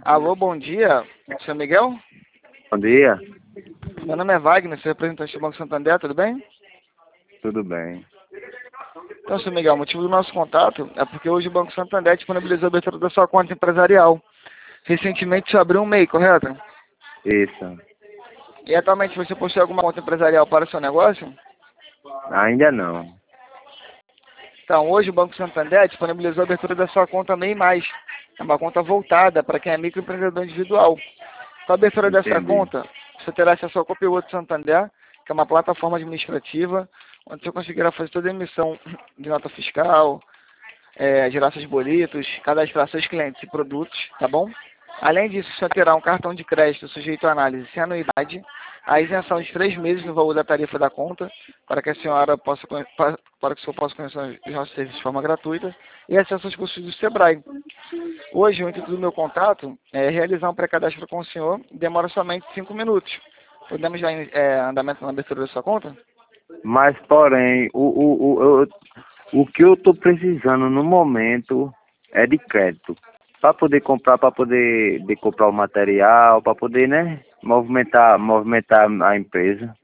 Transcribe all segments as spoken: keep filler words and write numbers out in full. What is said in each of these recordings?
Alô, bom dia, senhor Miguel? Bom dia, Meu nome é Wagner, sou representante do Banco Santander, tudo bem? tudo bem. Então, senhor Miguel, o motivo do nosso contato é porque hoje o Banco Santander disponibilizou a abertura da sua conta empresarial. Recentemente você abriu um M E I, correto? Isso. E atualmente você possui alguma conta empresarial para o seu negócio? Ainda não. Então, hoje o Banco Santander disponibilizou a abertura da sua conta M E I mais. É uma conta voltada para quem é microempreendedor individual. Com a abertura dessa Entendi. conta, você terá acesso ao Copilot Santander, que é uma plataforma administrativa, onde você conseguirá fazer toda a emissão de nota fiscal, é, gerar seus boletos, cadastrar seus clientes e produtos, tá bom? Além disso, você terá um cartão de crédito sujeito à análise sem anuidade, a isenção de três meses no valor da tarifa da conta, para que a senhora possa, conhe- pa- para que o senhor possa conhecer os nossos serviços de forma gratuita, e acesso aos cursos do Sebrae. Hoje, o intuito do meu contato é realizar um pré-cadastro com o senhor, demora somente cinco minutos. Podemos dar é, andamento na abertura da sua conta? Mas, porém, o, o, o, eu- o que eu estou precisando no momento é de crédito. Para poder comprar, para poder de comprar o material, para poder, né, movimentar, movimentar a empresa.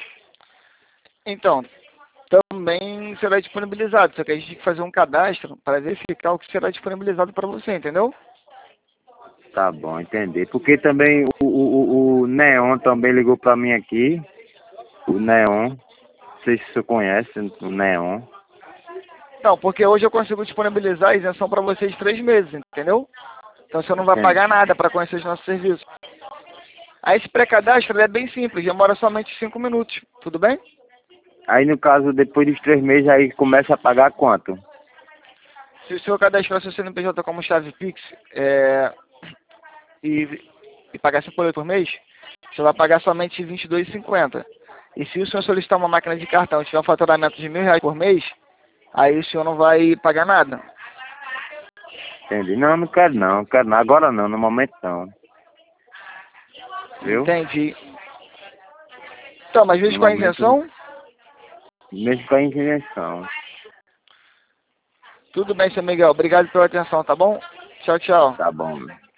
Então, também será disponibilizado, só que a gente tem que fazer um cadastro para verificar o que será disponibilizado para você, entendeu? Tá bom, entendi. Porque também o, o, o o Neon também ligou para mim aqui. O Neon. Não sei se você conhece o Neon. Não, porque hoje eu consigo disponibilizar a isenção para você de três meses, entendeu? Então você não vai Entendi. pagar nada para conhecer os nossos serviços. Aí esse pré-cadastro é bem simples, demora somente cinco minutos, tudo bem? Aí, no caso, depois dos três meses, aí começa a pagar quanto? Se o senhor cadastrar seu C N P J como chave Pix é, e, e pagar cinco por mês, você vai pagar somente vinte e dois reais e cinquenta centavos. E se o senhor solicitar uma máquina de cartão e tiver um faturamento de mil reais por mês, aí o senhor não vai pagar nada. Entendi. Não, não quero não, não quero não. Agora não, no momento não. Viu? Entendi. Então, mas No mesmo com a momento, isenção, mesmo com a invenção. tudo bem, seu Miguel. Obrigado pela atenção, tá bom? Tchau, tchau. Tá bom.